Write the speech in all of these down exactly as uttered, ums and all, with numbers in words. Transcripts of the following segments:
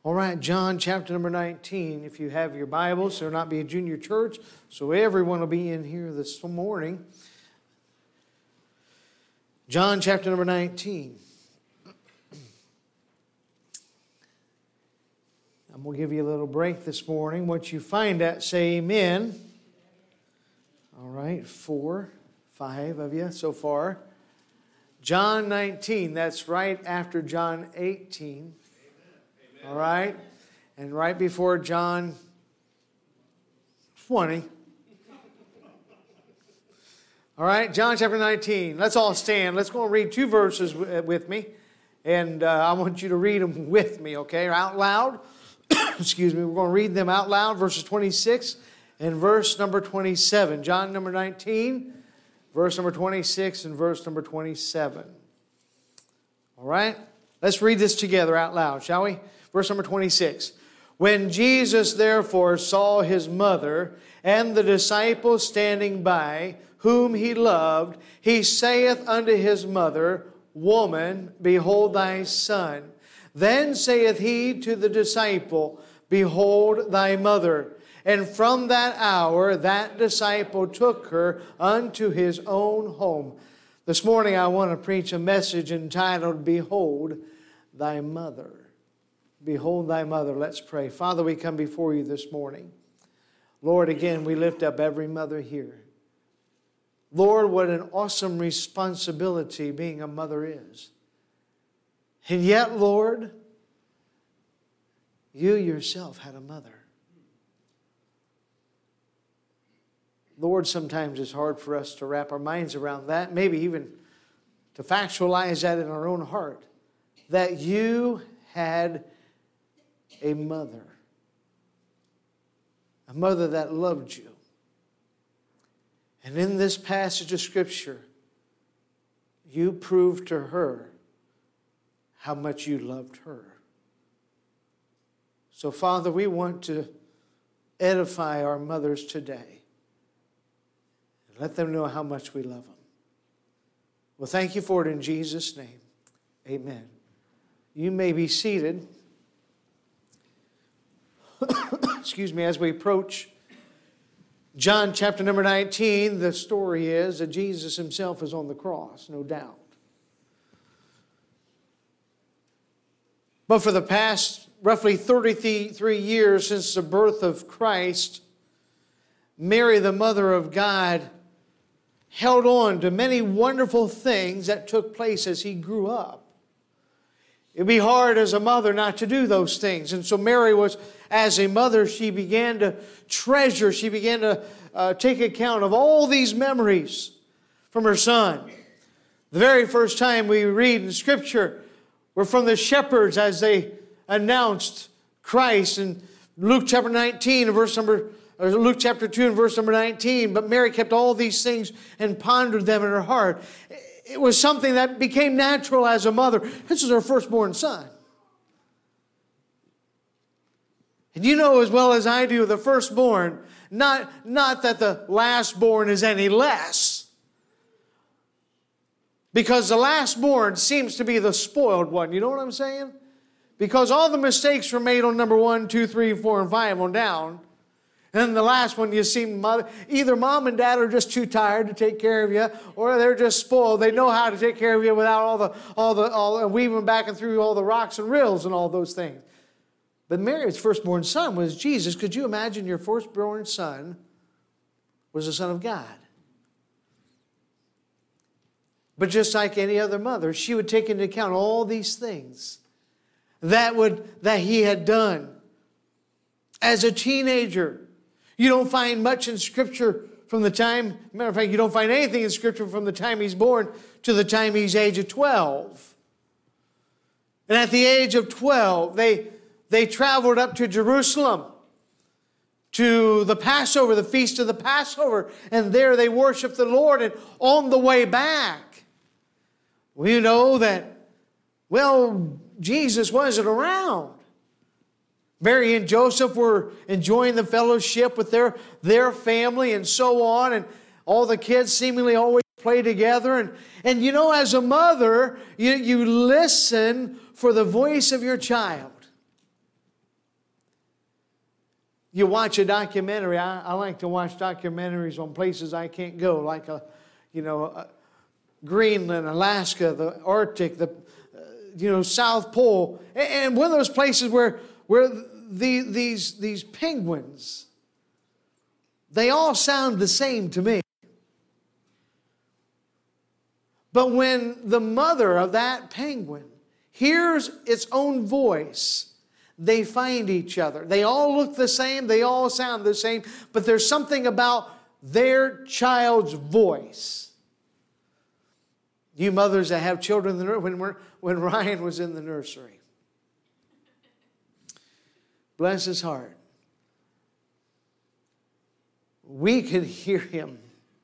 All right, John chapter number nineteen. If you have your Bibles, there will not be a junior church, so everyone will be in here this morning. John chapter number nineteen. I'm going to give you a little break this morning. Once you find that, say amen. All right, four, five of you so far. John nineteen, that's right after John eighteen. All right? And right before John twenty. All right, John chapter nineteen. Let's all stand. Let's go and read two verses with me. And uh, I want you to read them with me, okay? Out loud. Excuse me. We're going to read them out loud. Verses twenty-six and verse number twenty-seven. John number nineteen, verse number twenty-six and verse number twenty-seven. All right? Let's read this together out loud, shall we? Verse number twenty-six. When Jesus therefore saw his mother and the disciples standing by, whom he loved, he saith unto his mother, Woman, behold thy son. Then saith he to the disciple, Behold thy mother. And from that hour that disciple took her unto his own home. This morning I want to preach a message entitled, Behold thy mother. Behold thy mother. Let's pray. Father, we come before you this morning. Lord, again, we lift up every mother here. Lord, what an awesome responsibility being a mother is. And yet, Lord, you yourself had a mother. Lord, sometimes it's hard for us to wrap our minds around that, maybe even to factualize that in our own heart, that you had a mother, a mother that loved you. And in this passage of Scripture, you proved to her how much you loved her. So, Father, we want to edify our mothers today. Let them know how much we love them. Well, thank you for it in Jesus' name. Amen. You may be seated. Excuse me, as we approach John chapter number nineteen, the story is that Jesus himself is on the cross, no doubt. But for the past roughly thirty-three years since the birth of Christ, Mary, the mother of God, held on to many wonderful things that took place as he grew up. It'd be hard as a mother not to do those things. And so Mary was, as a mother, she began to treasure, she began to uh, take account of all these memories from her son. The very first time we read in Scripture were from the shepherds as they announced Christ in Luke chapter nineteen, verse number, or Luke chapter two and verse number nineteen. But Mary kept all these things and pondered them in her heart. It was something that became natural as a mother. This was her firstborn son. And you know as well as I do, the firstborn, not, not that the lastborn is any less. Because the lastborn seems to be the spoiled one. You know what I'm saying? Because all the mistakes were made on number one, two, three, four, and five on down. And then the last one, you see, mother, either mom and dad are just too tired to take care of you, or they're just spoiled. They know how to take care of you without all the, all the, all weaving back and through all the rocks and rills and all those things. But Mary's firstborn son was Jesus. Could you imagine your firstborn son was the Son of God? But just like any other mother, she would take into account all these things that would that he had done as a teenager. You don't find much in Scripture from the time, matter of fact, you don't find anything in Scripture from the time he's born to the time he's age of twelve. And at the age of twelve, they, they traveled up to Jerusalem to the Passover, the feast of the Passover. And there they worshiped the Lord. And on the way back, we know that, well, Jesus wasn't around. Mary and Joseph were enjoying the fellowship with their, their family and so on. And all the kids seemingly always play together. And, and you know, as a mother, you, you listen for the voice of your child. you watch a documentary. I, I like to watch documentaries on places I can't go, like a, you know, a Greenland, Alaska, the Arctic, the uh, you know South Pole, and, and one of those places where where the, these these penguins, they all sound the same to me. But when the mother of that penguin hears its own voice, they find each other. They all look the same. They all sound the same. But there's something about their child's voice. You mothers that have children, in the, when, we're, when Ryan was in the nursery, bless his heart, we could hear him.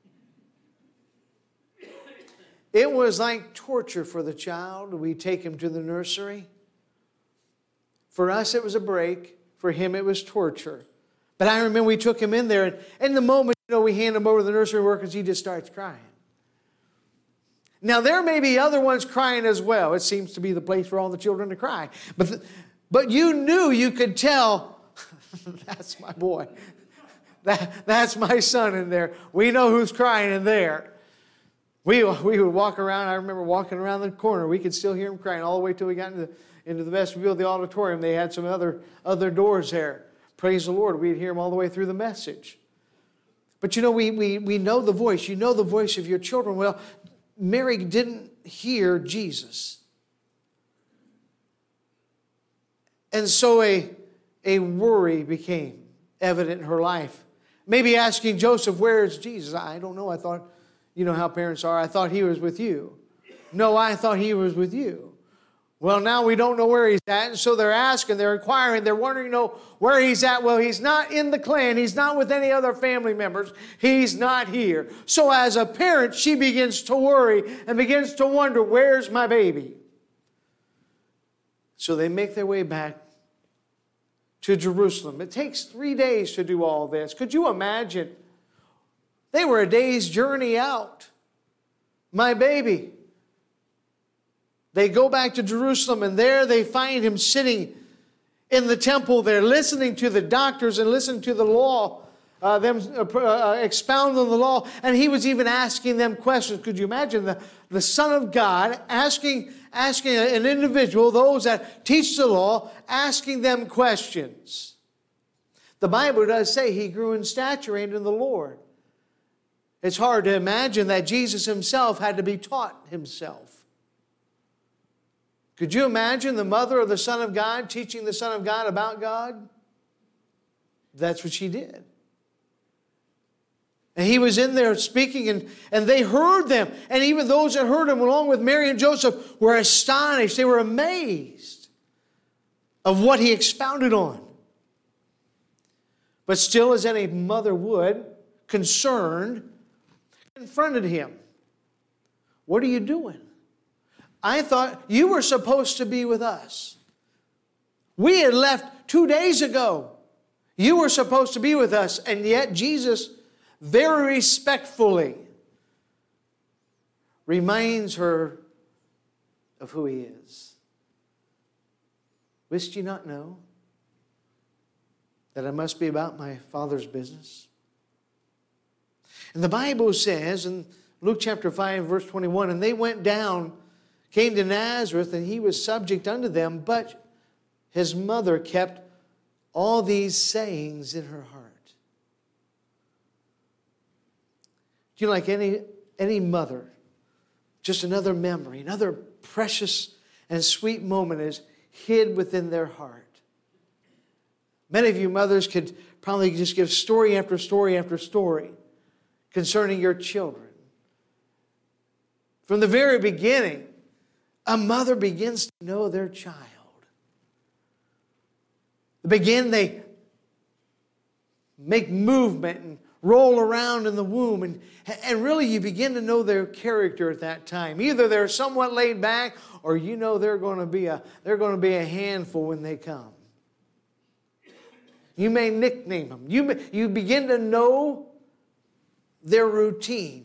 It was like torture for the child. We take him to the nursery. For us, it was a break. For him, it was torture. But I remember we took him in there, and in the moment, you know, we hand him over to the nursery workers, he just starts crying. Now, there may be other ones crying as well. It seems to be the place for all the children to cry. But, the, but you knew, you could tell, that's my boy. That, that's my son in there. We know who's crying in there. We, we would walk around. I remember walking around the corner. We could still hear him crying all the way till we got into the, into the vestibule of the auditorium. They had some other, other doors there. Praise the Lord. We'd hear him all the way through the message. But you know, we, we, we know the voice. You know the voice of your children. Well, Mary didn't hear Jesus. And so a, a worry became evident in her life. Maybe asking Joseph, where is Jesus? I don't know. I thought, you know how parents are. I thought he was with you. No, I thought he was with you. Well, now we don't know where he's at. And so they're asking, they're inquiring, they're wondering to know where he's at. Well, he's not in the clan. He's not with any other family members. He's not here. So as a parent, she begins to worry and begins to wonder, where's my baby? So they make their way back to Jerusalem. It takes three days to do all this. Could you imagine? They were a day's journey out. My baby. They go back to Jerusalem, and there they find him sitting in the temple there, listening to the doctors and listening to the law, uh, them uh, uh, expound on the law. And he was even asking them questions. Could you imagine the, the Son of God asking, asking an individual, those that teach the law, asking them questions? The Bible does say he grew in stature and in the Lord. It's hard to imagine that Jesus himself had to be taught himself. Could you imagine the mother of the Son of God teaching the Son of God about God? That's what she did. And he was in there speaking, and, and they heard them. And even those that heard him, along with Mary and Joseph, were astonished. They were amazed of what he expounded on. But still, as any mother would, concerned, confronted him. What are you doing? I thought you were supposed to be with us. We had left two days ago. You were supposed to be with us. And yet Jesus very respectfully reminds her of who he is. Wist you not know that I must be about my Father's business? And the Bible says in Luke chapter five, verse twenty-one, and they went down, came to Nazareth, and he was subject unto them, but his mother kept all these sayings in her heart. Do you know, like any, any mother, just another memory, another precious and sweet moment is hid within their heart. Many of you mothers could probably just give story after story after story concerning your children. From the very beginning, a mother begins to know their child. They begin, they make movement and roll around in the womb. And, and really you begin to know their character at that time. Either they're somewhat laid back, or you know they're going to be a, they're going to be a handful when they come. You may nickname them. You, may, you begin to know their routine.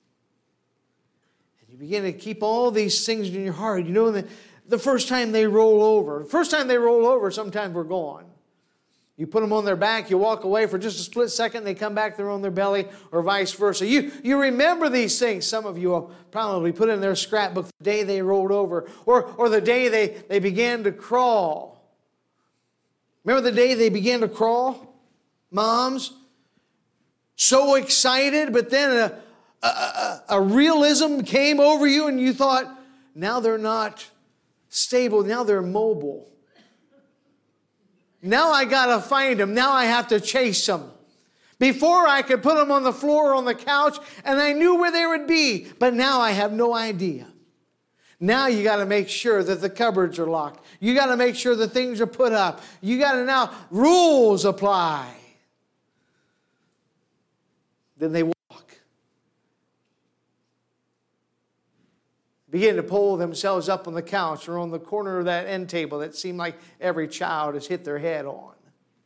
You begin to keep all these things in your heart. You know, the, the first time they roll over, the first time they roll over, sometimes we're gone. You put them on their back, you walk away for just a split second, they come back, they're on their belly, or vice versa. You, you remember these things. Some of you will probably put in their scrapbook the day they rolled over, or, or the day they, they began to crawl. Remember the day they began to crawl? Moms? So excited, but then a, a, a, a realism came over you and you thought, now they're not stable, now they're mobile. Now I got to find them. Now I have to chase them. Before I could put them on the floor or on the couch and I knew where they would be. But now I have no idea. Now you got to make sure that the cupboards are locked. You got to make sure the things are put up. You got to now, rules apply. Then they walk. Begin to pull themselves up on the couch or on the corner of that end table that seemed like every child has hit their head on.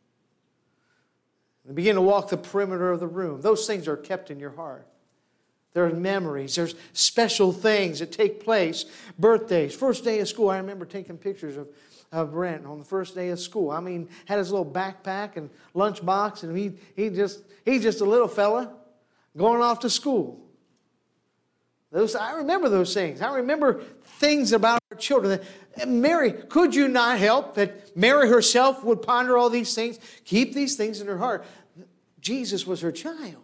They begin to walk the perimeter of the room. Those things are kept in your heart. There are memories. There's special things that take place. Birthdays. First day of school. I remember taking pictures of, of Brent on the first day of school. I mean, had his little backpack and lunchbox, and he, he just, he's just a little fella going off to school. Those, I remember those things. I remember things about our children. Mary, could you not help that Mary herself would ponder all these things, keep these things in her heart? Jesus was her child.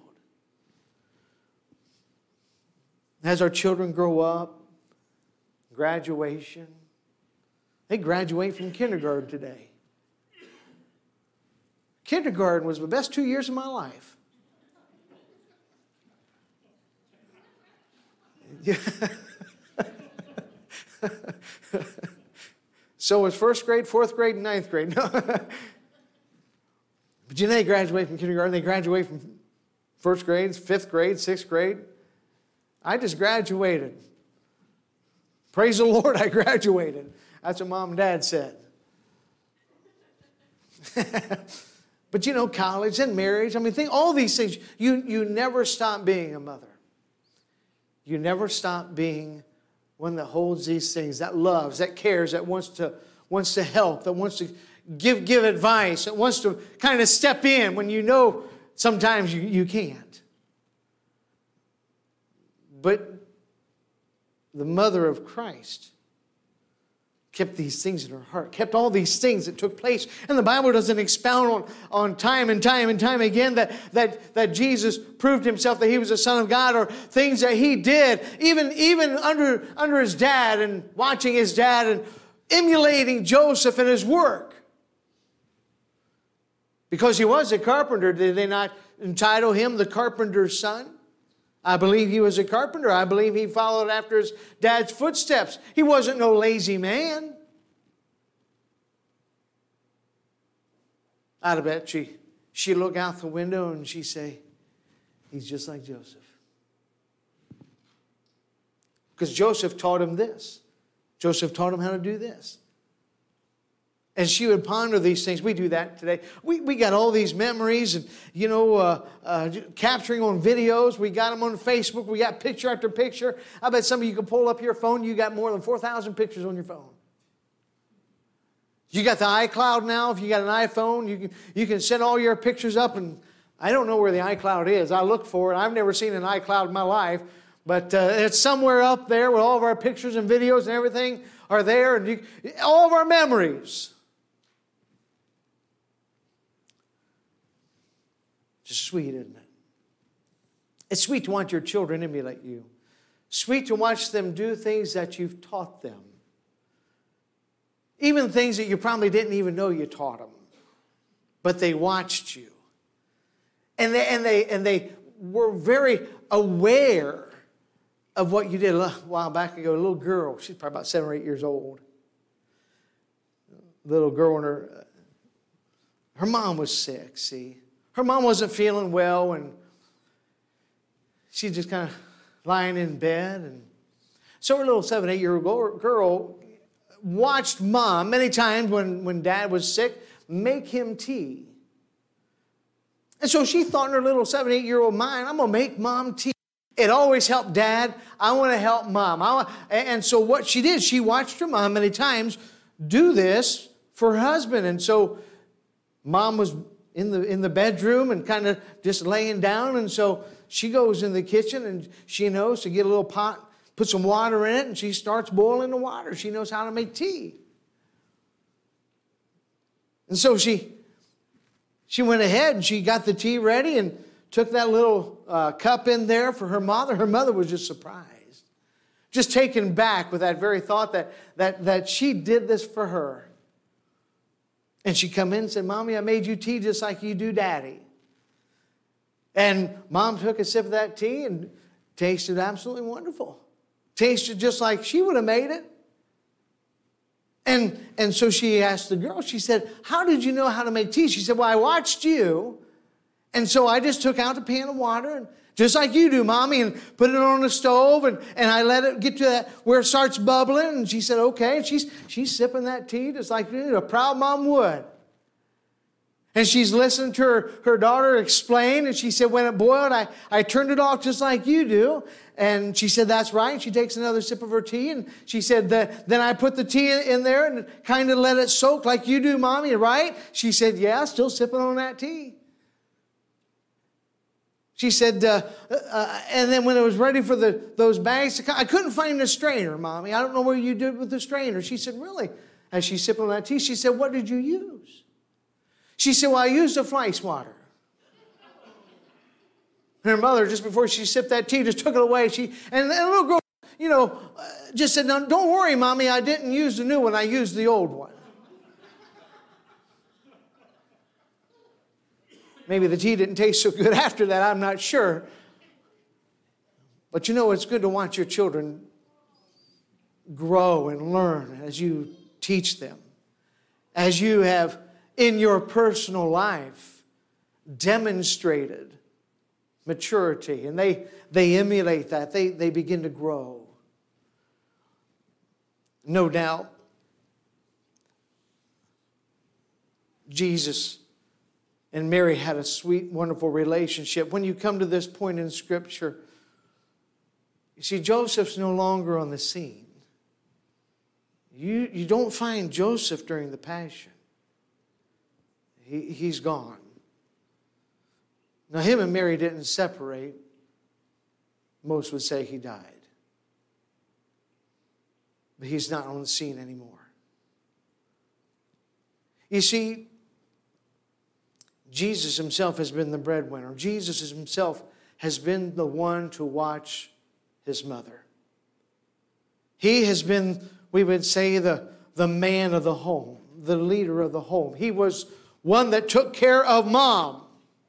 As our children grow up, graduation, they graduate from kindergarten today. Kindergarten was the best two years of my life. So was first grade, fourth grade, and ninth grade. No. But you know, they graduate from kindergarten. They graduate from first grade, fifth grade, sixth grade. I just graduated. Praise the Lord, I graduated. That's what Mom and Dad said. But you know, college and marriage, I mean, think all these things. You, you never stop being a mother. You never stop being one that holds these things, that loves, that cares, that wants to, wants to help, that wants to give, give advice, that wants to kind of step in when you know sometimes you, you can't. But the mother of Christ kept these things in her heart, kept all these things that took place. And the Bible doesn't expound on, on time and time and time again that, that, that Jesus proved himself that he was the Son of God, or things that he did, even, even under, under his dad and watching his dad and emulating Joseph in his work. Because he was a carpenter, did they not entitle him the carpenter's son? I believe he was a carpenter. I believe he followed after his dad's footsteps. He wasn't no lazy man. I'd bet she, she'd look out the window and she'd say, he's just like Joseph. Because Joseph taught him this. Joseph taught him how to do this. And she would ponder these things. We do that today. We, we got all these memories and, you know, uh, uh, capturing on videos. We got them on Facebook. We got picture after picture. I bet some of you can pull up your phone. You got more than four thousand pictures on your phone. You got the iCloud now. If you got an iPhone, you can, you can send all your pictures up. And I don't know where the iCloud is. I look for it. I've never seen an iCloud in my life. But uh, it's somewhere up there where all of our pictures and videos and everything are there. And you, all of our memories. Just sweet, isn't it? It's sweet to watch your children emulate you. Sweet to watch them do things that you've taught them. Even things that you probably didn't even know you taught them. But they watched you. And they, and they, and they were very aware of what you did. A while back ago, a little girl, she's probably about seven or eight years old. Little girl, and her, her mom was sick, see. Her mom wasn't feeling well, and she's just kind of lying in bed. And so her little seven, eight-year-old girl watched mom many times when, when dad was sick make him tea. And so she thought in her little seven, eight-year-old mind, I'm going to make mom tea. It always helped dad. I want to help mom. I want, and so what she did, she watched her mom many times do this for her husband. And so Mom was in the in the bedroom and kind of just laying down, and so she goes in the kitchen and she knows to get a little pot, put some water in it, and she starts boiling the water. She knows how to make tea. And so she she went ahead and she got the tea ready and took that little uh, cup in there for her mother. Her mother was just surprised, just taken back with that very thought that that that she did this for her. And she come in and said, Mommy, I made you tea just like you do Daddy. And Mom took a sip of that tea and tasted absolutely wonderful. Tasted just like she would have made it. And, and so she asked the girl, she said, how did you know how to make tea? She said, well, I watched you. And so I just took out a pan of water, and just like you do, Mommy, and put it on the stove, and, and I let it get to that where it starts bubbling. And she said, okay. And she's, she's sipping that tea just like a proud mom would. And she's listening to her, her daughter explain. And she said, when it boiled, I, I turned it off just like you do. And she said, that's right. And she takes another sip of her tea. And she said, then I put the tea in there and kind of let it soak like you do, Mommy, right? She said, yeah, still sipping on that tea. She said, uh, uh, and then when it was ready for the those bags to come, I couldn't find the strainer, Mommy. I don't know where you did with the strainer. She said, really? As she's sipping on that tea, she said, what did you use? She said, well, I used a fly swatter. And her mother, just before she sipped that tea, just took it away. She And the little girl, you know, uh, just said, no, don't worry, Mommy, I didn't use the new one. I used the old one. Maybe the tea didn't taste so good after that, I'm not sure. But you know, it's good to watch your children grow and learn as you teach them. As you have, in your personal life, demonstrated maturity. And they, they emulate that. They, they begin to grow. No doubt, Jesus and Mary had a sweet, wonderful relationship. When you come to this point in Scripture, you see, Joseph's no longer on the scene. You, you don't find Joseph during the Passion. He, he's gone. Now, him and Mary didn't separate. Most would say he died. But he's not on the scene anymore. You see, Jesus himself has been the breadwinner. Jesus himself has been the one to watch his mother. He has been, we would say, the, the man of the home, the leader of the home. He was one that took care of Mom.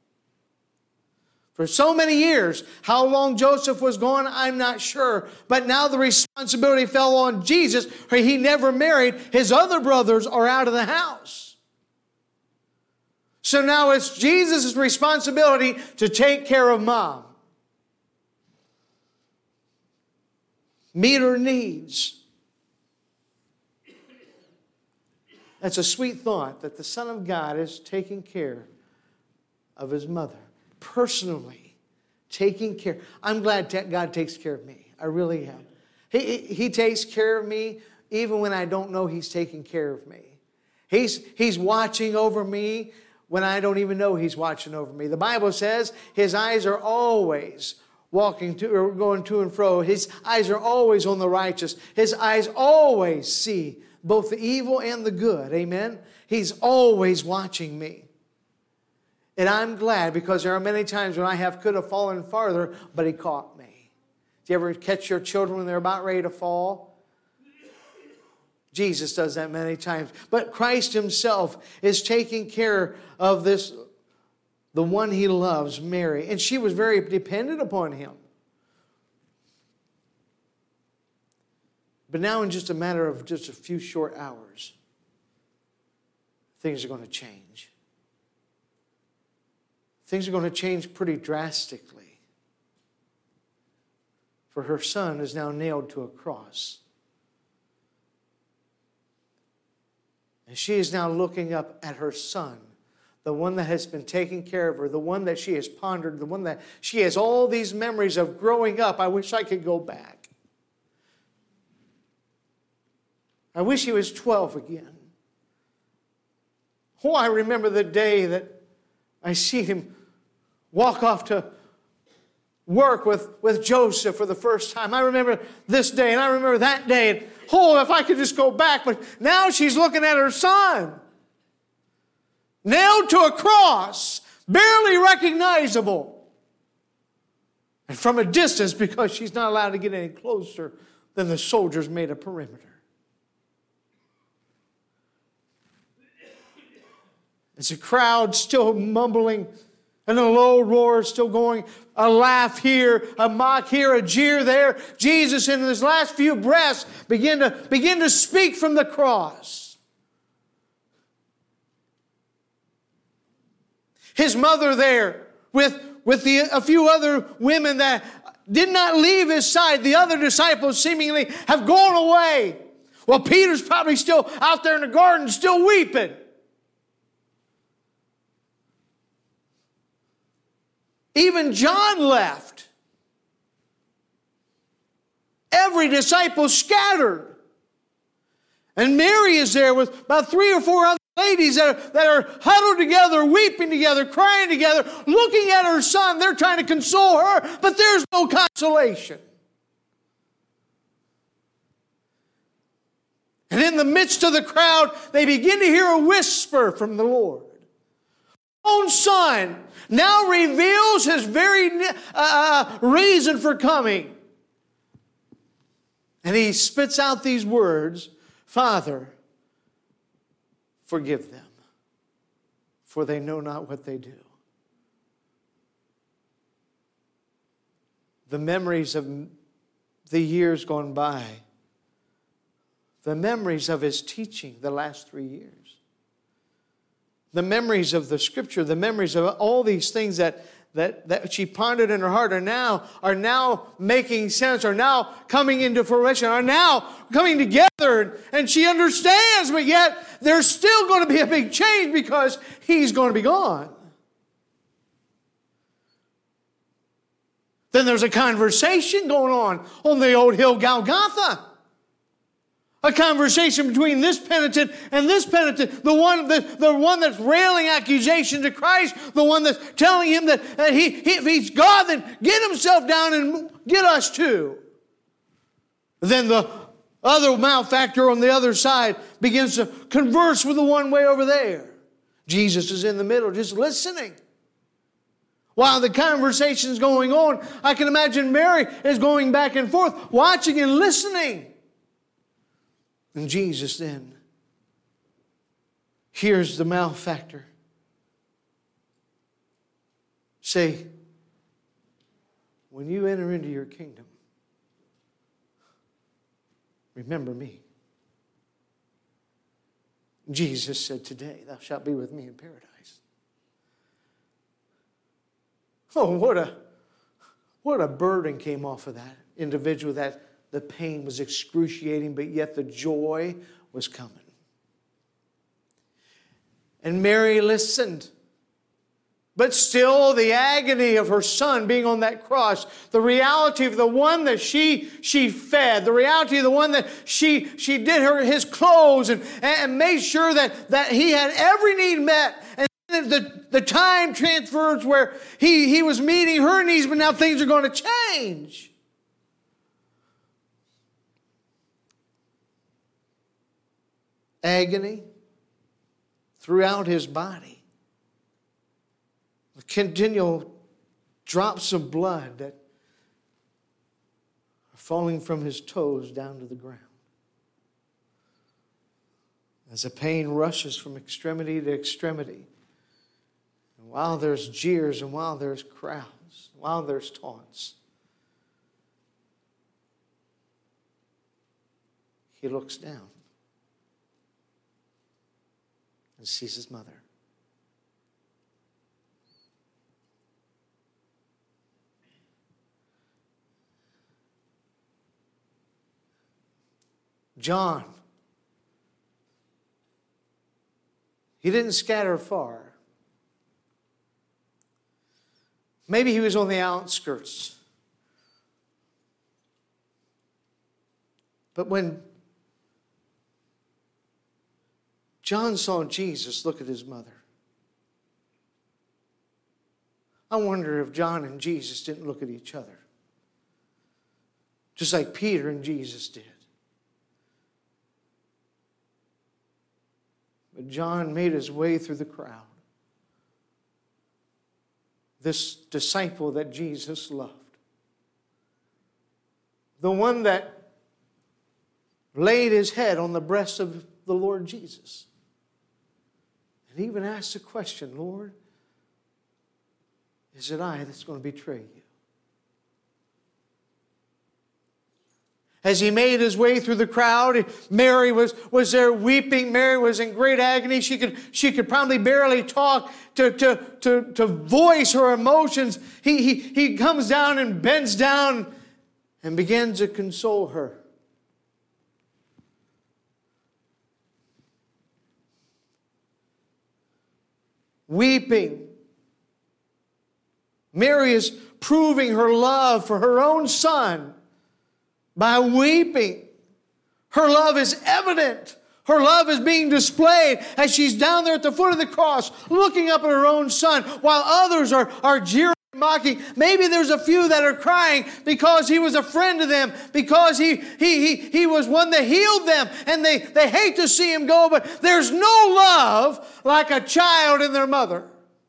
For so many years, how long Joseph was gone, I'm not sure. But now the responsibility fell on Jesus. He never married. His other brothers are out of the house. So now it's Jesus' responsibility to take care of Mom. Meet her needs. That's a sweet thought that the Son of God is taking care of his mother. Personally, taking care. I'm glad God takes care of me. I really am. He, he takes care of me even when I don't know he's taking care of me. He's, he's watching over me when I don't even know he's watching over me. The Bible says his eyes are always walking to or going to and fro. His eyes are always on the righteous. His eyes always see both the evil and the good. Amen? He's always watching me. And I'm glad, because there are many times when I have could have fallen farther, but he caught me. Do you ever catch your children when they're about ready to fall? Jesus does that many times. But Christ himself is taking care of this, the one he loves, Mary. And she was very dependent upon him. But now in just a matter of just a few short hours, things are going to change. Things are going to change pretty drastically. For her son is now nailed to a cross. And she is now looking up at her son, the one that has been taking care of her, the one that she has pondered, the one that she has all these memories of growing up. I wish I could go back. I wish he was twelve again. Oh, I remember the day that I see him walk off to work with, with Joseph for the first time. I remember this day and I remember that day. And, oh, if I could just go back. But now she's looking at her son. Nailed to a cross. Barely recognizable. And from a distance, because she's not allowed to get any closer, then the soldiers made a perimeter. As a crowd still mumbling and a low roar still going, a laugh here, a mock here, a jeer there, Jesus in his last few breaths began to, begin to speak from the cross. His mother there with, with the, a few other women that did not leave his side. The other disciples seemingly have gone away. Well, Peter's probably still out there in the garden, still weeping. Even John left. Every disciple scattered. And Mary is there with about three or four other ladies that are, that are huddled together, weeping together, crying together, looking at her son. They're trying to console her, but there's no consolation. And in the midst of the crowd, they begin to hear a whisper from the Lord. Own son now reveals his very uh, reason for coming. And he spits out these words, Father, forgive them, for they know not what they do. The memories of the years gone by, the memories of his teaching the last three years, the memories of the Scripture, the memories of all these things that, that, that she pondered in her heart are now, are now making sense, are now coming into fruition, are now coming together. And, and she understands, but yet there's still going to be a big change because he's going to be gone. Then there's a conversation going on on the old hill Golgotha. A conversation between this penitent and this penitent. The one, the, the one that's railing accusation to Christ. The one that's telling him that, that he, he, if he's God, then get himself down and get us too. Then the other malefactor on the other side begins to converse with the one way over there. Jesus is in the middle just listening. While the conversation is going on, I can imagine Mary is going back and forth, watching and listening. And Jesus then hears the malefactor say, when you enter into your kingdom, remember me. Jesus said, today thou shalt be with me in paradise. Oh, what a, what a burden came off of that individual, that the pain was excruciating, but yet the joy was coming. And Mary listened. But still the agony of her son being on that cross, the reality of the one that she, she fed, the reality of the one that she, she did her, his clothes and, and made sure that, that he had every need met. And the, the time transfers where he, he was meeting her needs, but now things are going to change. Agony throughout his body. The continual drops of blood that are falling from his toes down to the ground. As the pain rushes from extremity to extremity. And while there's jeers and while there's crowds, while there's taunts, he looks down and sees his mother. John, he didn't scatter far. Maybe he was on the outskirts. But when John saw Jesus look at his mother. I wonder if John and Jesus didn't look at each other, just like Peter and Jesus did. But John made his way through the crowd. This disciple that Jesus loved. The one that laid his head on the breast of the Lord Jesus. And even asked the question, Lord, is it I that's going to betray you? As he made his way through the crowd, Mary was, was there weeping. Mary was in great agony. She could, she could probably barely talk to, to, to, to voice her emotions. He, he, he comes down and bends down and begins to console her. Weeping. Mary is proving her love for her own son by weeping. Her love is evident. Her love is being displayed as she's down there at the foot of the cross, looking up at her own son, while others are, are jeering and mocking. Maybe there's a few that are crying because he was a friend to them, because he, he, he, he was one that healed them, and they, they hate to see him go, but there's no love like a child in their mother.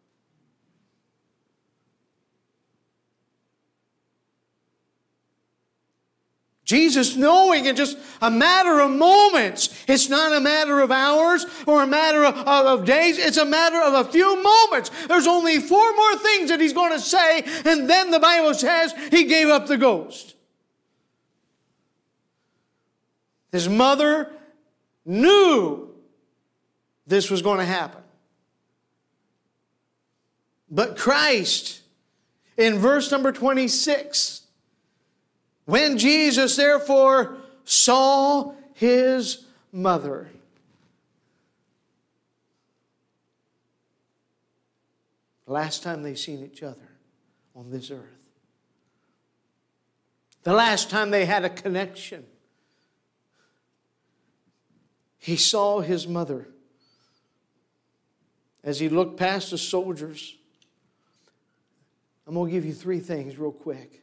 Jesus knowing in just a matter of moments. It's not a matter of hours or a matter of, of, of days. It's a matter of a few moments. There's only four more things that he's going to say, and then the Bible says he gave up the ghost. His mother knew this was going to happen. But Christ, in verse number twenty-six, when Jesus, therefore, saw his mother. The last time they seen each other on this earth. The last time they had a connection. He saw his mother as he looked past the soldiers. I'm going to give you three things real quick.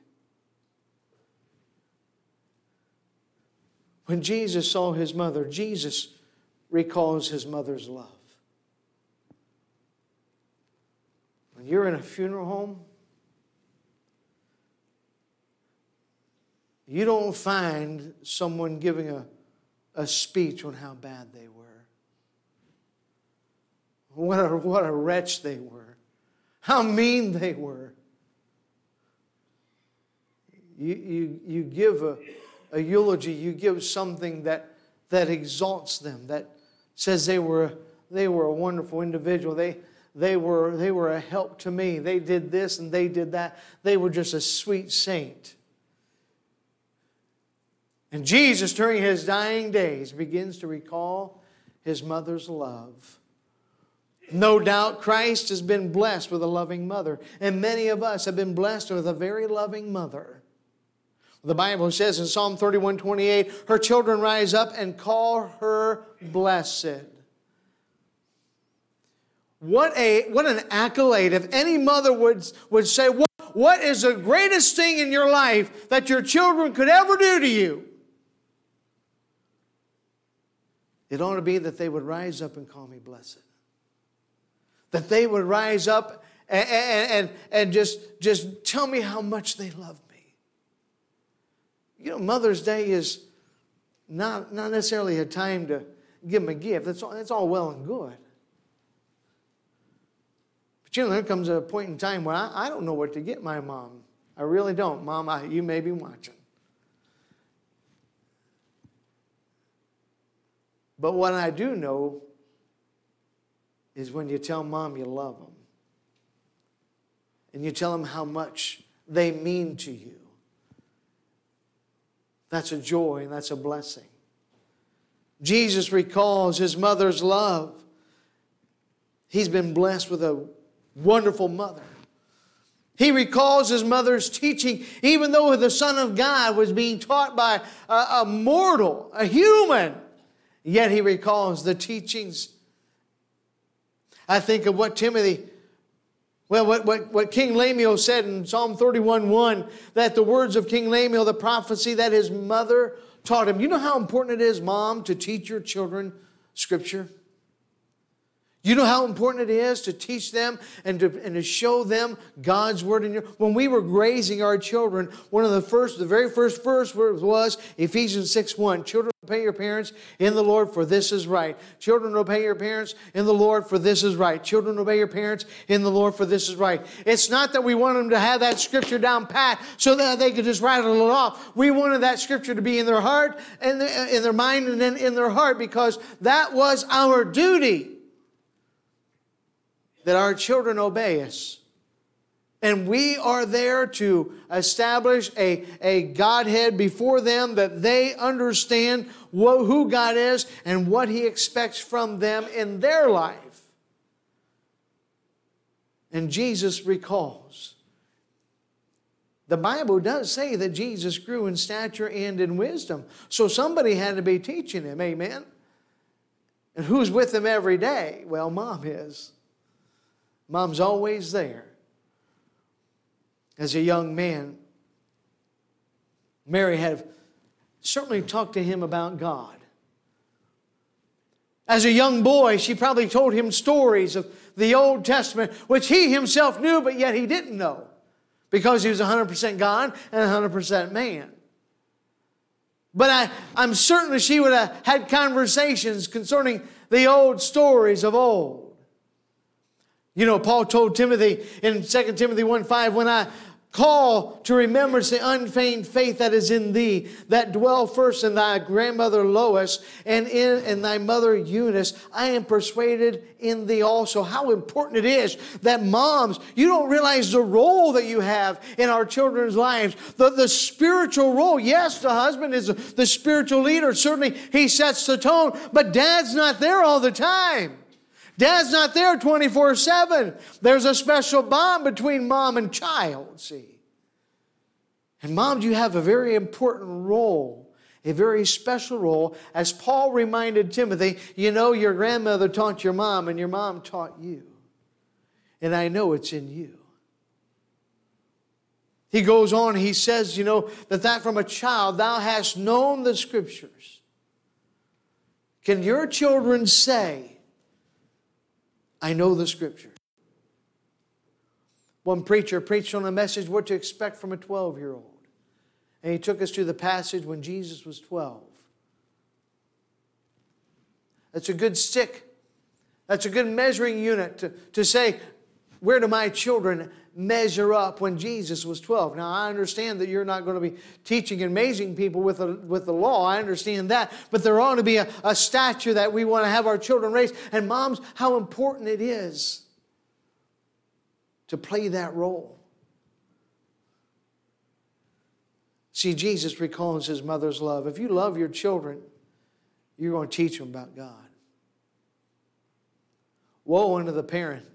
When Jesus saw his mother, Jesus recalls his mother's love. When you're in a funeral home, you don't find someone giving a, a speech on how bad they were. What a, what a wretch they were. How mean they were. You, you, you give a... A eulogy, you give something that, that exalts them, that says they were, they were a wonderful individual. They, they, were, they were a help to me. They did this and they did that. They were just a sweet saint. And Jesus, during his dying days, begins to recall his mother's love. No doubt Christ has been blessed with a loving mother. And many of us have been blessed with a very loving mother. The Bible says in Psalm thirty-one twenty-eight, her children rise up and call her blessed. What, a, what an accolade. If any mother would, would say, what, what is the greatest thing in your life that your children could ever do to you? It ought to be that they would rise up and call me blessed. That they would rise up and, and, and, and just, just tell me how much they love me. You know, Mother's Day is not, not necessarily a time to give them a gift. That's all, that's all well and good. But you know, there comes a point in time where I, I don't know what to get my mom. I really don't. Mom, I, you may be watching. But what I do know is when you tell Mom you love them. And you tell them how much they mean to you. That's a joy and that's a blessing. Jesus recalls his mother's love. He's been blessed with a wonderful mother. He recalls his mother's teaching, even though the Son of God was being taught by a, a mortal, a human. Yet he recalls the teachings I think of what Timothy, well, what, what, what King Lemuel said in Psalm thirty-one one, that the words of King Lemuel, the prophecy that his mother taught him. You know how important it is, Mom, to teach your children Scripture? You know how important it is to teach them and to, and to show them God's Word in your... When we were raising our children, one of the first, the very first verse was Ephesians six one. Children, obey your parents in the Lord, for this is right. Children, obey your parents in the Lord, for this is right. Children, obey your parents in the Lord, for this is right. It's not that we want them to have that Scripture down pat so that they could just rattle it off. We wanted that Scripture to be in their heart, and in their mind, and then in their heart, because that was our duty. That our children obey us. And we are there to establish a, a Godhead before them, that they understand what, who God is and what He expects from them in their life. And Jesus recalls. The Bible does say that Jesus grew in stature and in wisdom. So somebody had to be teaching Him, amen? And who's with Him every day? Well, Mom is. Mom's always there. As a young man, Mary had certainly talked to him about God. As a young boy, she probably told him stories of the Old Testament, which he himself knew, but yet he didn't know, because he was one hundred percent God and one hundred percent man. But I, I'm certain that she would have had conversations concerning the old stories of old. You know, Paul told Timothy in Second Timothy one five, when I call to remembrance the unfeigned faith that is in thee, that dwell first in thy grandmother Lois and in, in thy mother Eunice, I am persuaded in thee also. How important it is that moms, you don't realize the role that you have in our children's lives. The, the spiritual role. Yes, the husband is the spiritual leader. Certainly he sets the tone, but dad's not there all the time. Dad's not there twenty-four seven. There's a special bond between mom and child, see. And moms, you have a very important role, a very special role. As Paul reminded Timothy, you know, your grandmother taught your mom and your mom taught you. And I know it's in you. He goes on, he says, you know, that that from a child thou hast known the Scriptures. Can your children say, I know the Scripture? One preacher preached on a message, what to expect from a twelve-year-old. And he took us to the passage when Jesus was twelve. That's a good stick. That's a good measuring unit to, to say, where do my children measure up when Jesus was twelve? Now, I understand that you're not going to be teaching and amazing people with the, with the law. I understand that. But there ought to be a, a stature that we want to have our children raised. And moms, how important it is to play that role. See, Jesus recalls His mother's love. If you love your children, you're going to teach them about God. Woe unto the parent.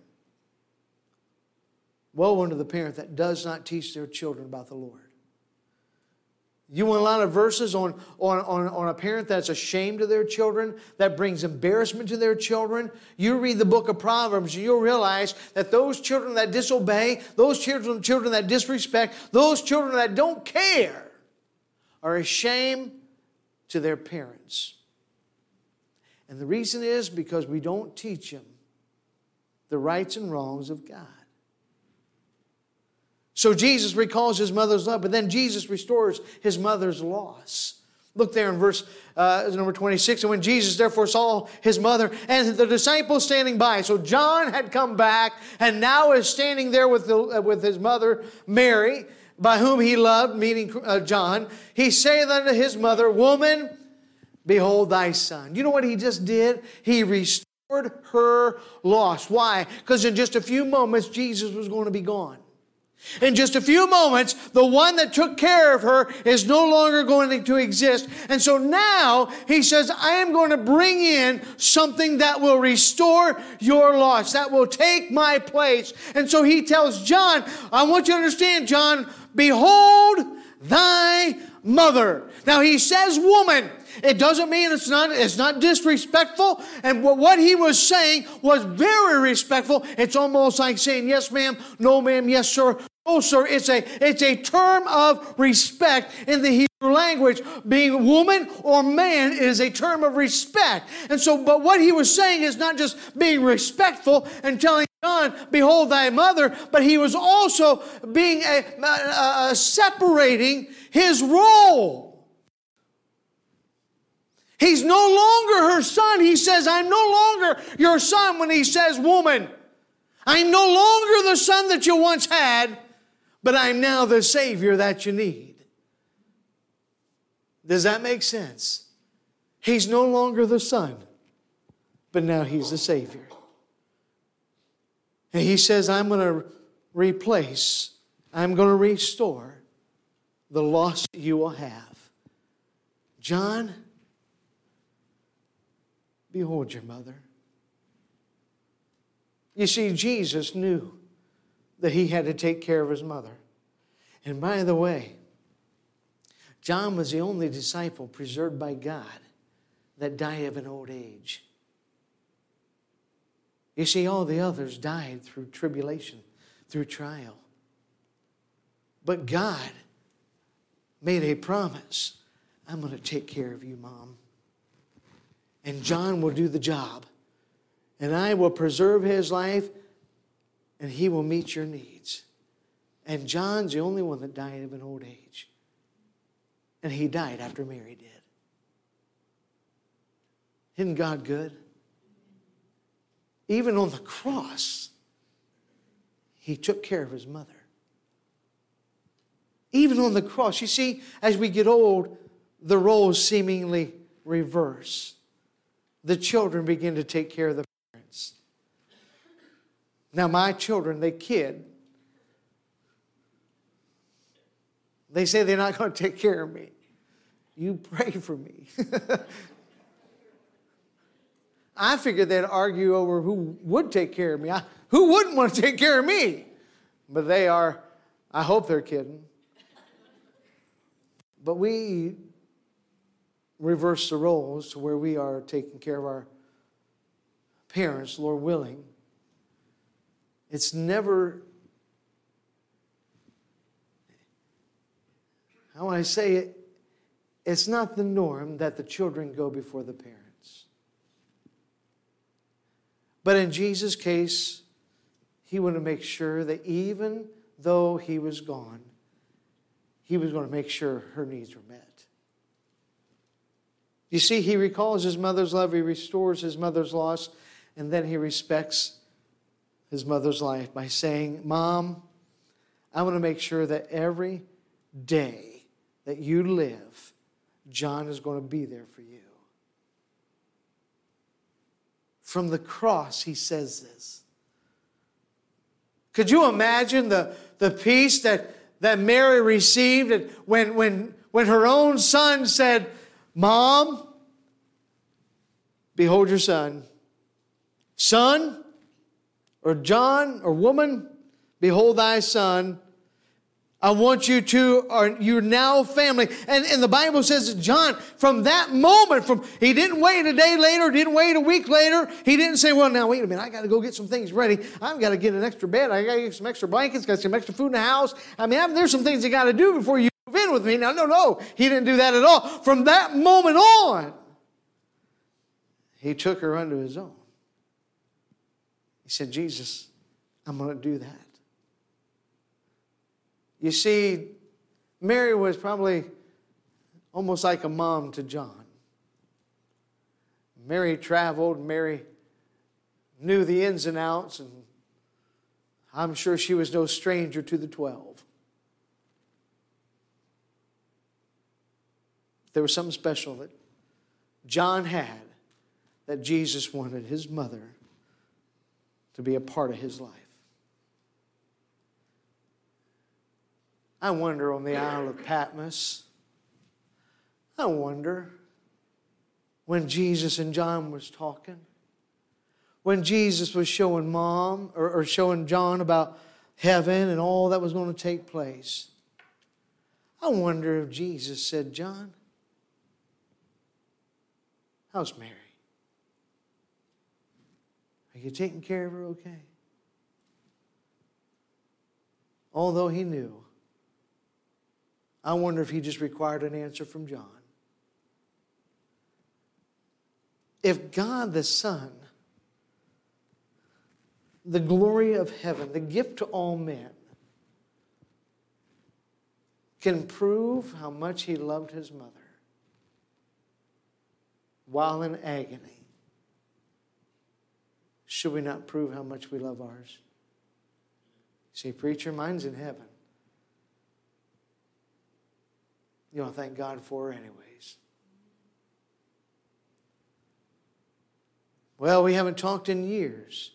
Woe unto the parent that does not teach their children about the Lord. You want a lot of verses on, on, on, on a parent that's ashamed of their children, that brings embarrassment to their children? You read the book of Proverbs and you'll realize that those children that disobey, those children, children that disrespect, those children that don't care are a shame to their parents. And the reason is because we don't teach them the rights and wrongs of God. So Jesus recalls His mother's love, but then Jesus restores His mother's loss. Look there in verse uh, number twenty-six. And when Jesus therefore saw His mother and the disciples standing by. So John had come back and now is standing there with, the, uh, with his mother Mary, by whom He loved, meaning uh, John. He saith unto His mother, Woman, behold thy son. You know what He just did? He restored her loss. Why? Because in just a few moments, Jesus was going to be gone. In just a few moments, the one that took care of her is no longer going to exist. And so now He says, I am going to bring in something that will restore your loss, that will take my place. And so He tells John, I want you to understand, John, behold thy mother. Now he says woman. It doesn't mean it's not, it's not disrespectful. And what he was saying was very respectful. It's almost like saying, yes, ma'am, no, ma'am, yes, sir. No, sir. It's a, it's a term of respect in the Hebrew language. Being woman or man is a term of respect. And so, but what he was saying is not just being respectful and telling John, behold thy mother, but he was also being a, a, a separating his role. He's no longer her son. He says, I'm no longer your son when he says woman. I'm no longer the son that you once had, but I'm now the Savior that you need. Does that make sense? He's no longer the son, but now he's the Savior. And he says, I'm going to replace, I'm going to restore the loss that you will have. John, behold your mother. You see, Jesus knew that he had to take care of his mother. And by the way, John was the only disciple preserved by God that died of an old age. You see, all the others died through tribulation, through trial. But God made a promise. I'm going to take care of you, Mom. And John will do the job. And I will preserve his life, and he will meet your needs. And John's the only one that died of an old age. And he died after Mary did. Isn't God good? Even on the cross, he took care of his mother. Even on the cross. You see, as we get old, the roles seemingly reverse. The children begin to take care of the parents. Now, my children, they kid. They say they're not going to take care of me. You pray for me. I figured they'd argue over who would take care of me. I, who wouldn't want to take care of me? But they are, I hope they're kidding. But we reverse the roles to where we are taking care of our parents, Lord willing. It's never, how I say it, it's not the norm that the children go before the parents. But in Jesus' case, he wanted to make sure that even though he was gone, he was going to make sure her needs were met. You see, he recalls his mother's love, he restores his mother's loss, and then he respects his mother's life by saying, Mom, I want to make sure that every day that you live, John is going to be there for you. From the cross, he says this. Could you imagine the, the peace that, that Mary received when, when, when her own son said, Mom, behold your son. Son, or John, or woman, behold thy son. I want you to, are you're now family. And, and the Bible says that John, from that moment, from he didn't wait a day later, didn't wait a week later. He didn't say, well, now wait a minute, I got to go get some things ready. I've got to get an extra bed. I got to get some extra blankets, got some extra food in the house. I mean, I, there's some things you got to do before you move in with me. Now, no, no, he didn't do that at all. From that moment on, he took her unto his own. He said, Jesus, I'm going to do that. You see, Mary was probably almost like a mom to John. Mary traveled, Mary knew the ins and outs, and I'm sure she was no stranger to the twelve. There was something special that John had that Jesus wanted his mother to be a part of his life. I wonder on the Isle of Patmos, I wonder when Jesus and John was talking, when Jesus was showing mom or, or showing John about heaven and all that was going to take place. I wonder if Jesus said, John, how's Mary? Are you taking care of her okay? Although he knew, I wonder if he just required an answer from John. If God the Son, the glory of heaven, the gift to all men, can prove how much he loved his mother while in agony, should we not prove how much we love ours? See, preacher, mine's in heaven. You want to thank God for her anyways. Well, we haven't talked in years.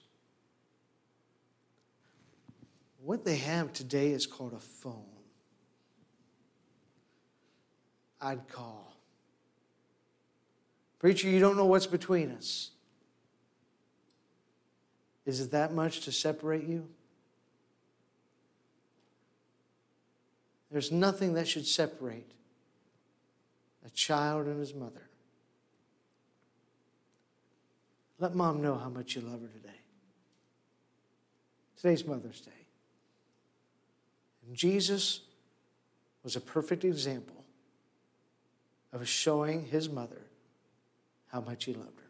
What they have today is called a phone. I'd call. Preacher, you don't know what's between us. Is it that much to separate you? There's nothing that should separate a child and his mother. Let Mom know how much you love her today. Today's Mother's Day. And Jesus was a perfect example of showing his mother how much he loved her.